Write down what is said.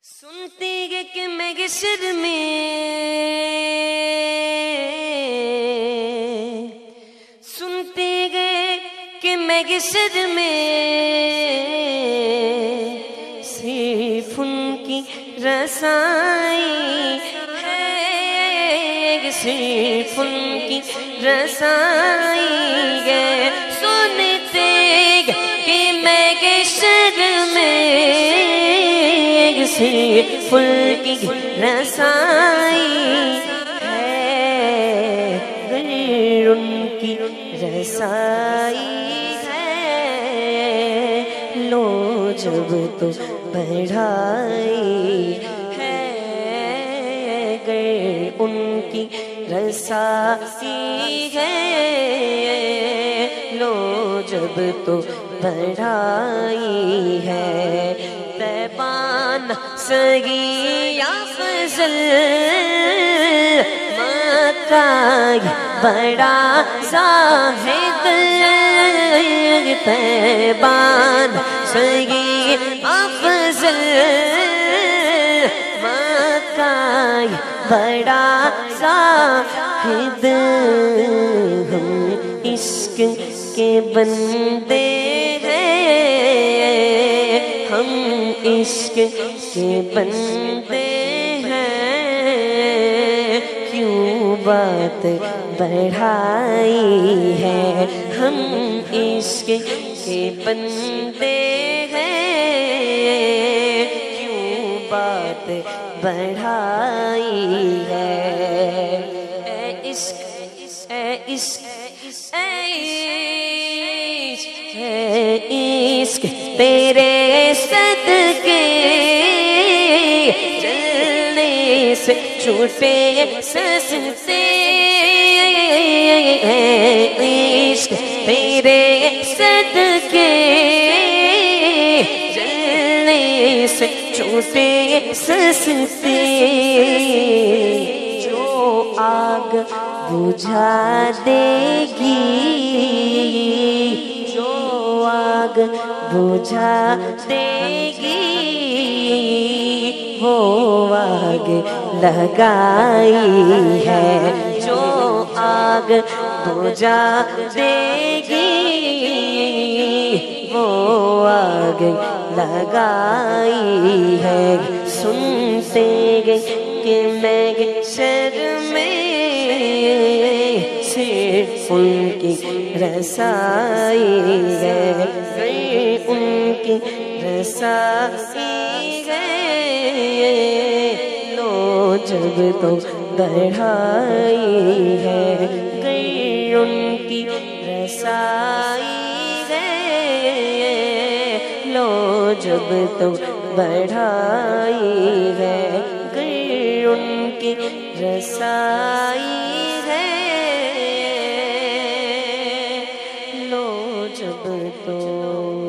سنتے گے کہ محشر میں سنتے گے کہ محشر میں صرف ان کی رسائی ہے، صرف ان کی رسائی ہے۔ سنتے گے کہ محشر میں صرف ان کی رسائی ہے، غیر ان کی رسائی ہے، لو جب تو بڑھائی ہے، غیر ان کی رسائی ہے، لو جب تو بڑھائی ہے۔ تیبان سگی افضل مکہ بڑا زاہد، تیبان سگی افضل مکہ بڑا زاہد، ہم عشق کے بندے ہم عشق کے بندے ہیں، کیوں بات بڑھائی ہے، ہم عشق کے بندے ہیں، کیوں بات بڑھائی ہے۔ اے عشق اے عشق اے عشق تیرے صدقے چلنے سے چھوٹے سستے، عشق تیرے صدقے چلنے سے چھوٹے سستے، جو آگ بجھا دے گی، جو آگ بجھا دے گی، وہ آگ لگائی ہے، جو آگ بجھا دے گی، وہ آگ لگائی ہے۔ سنتے گے کہ محشر میں صرف ان کی رسائی ہے، ان کی رسائی ہے، لو جب تو بڑھائی ہے، غیر ان کی رسائی ہے، لو جب تو بڑھائی ہے، غیر ان کی رسائی ہے، لو جب تو